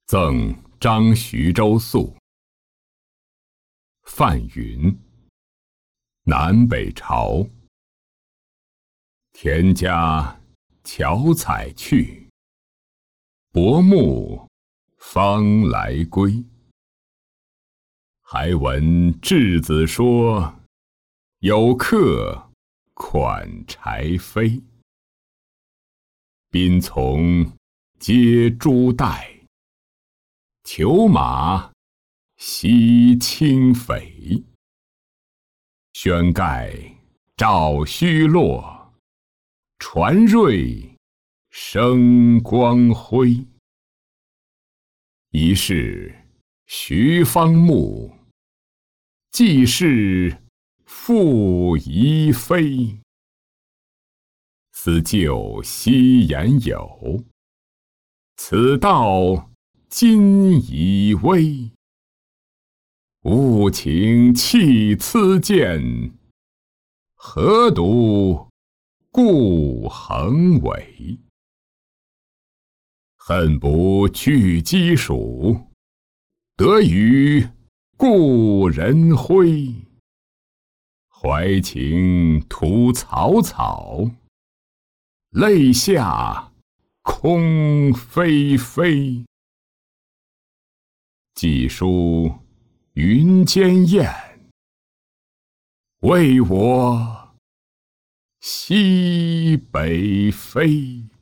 赠张徐州宿。范云。南北朝。田家巧采去，薄暮方来归。还闻稚子说，有客款柴扉。宾从接朱带，裘马惜轻匪。轩盖照虚落，船锐生光辉。疑是徐方木，既是傅仪飞。思旧昔言有，此道今已微。物情弃疵见，何独故横伟。恨不具鸡黍，得与故人挥。怀情图草草，泪下空霏霏。寄书云间雁，为我西北飞。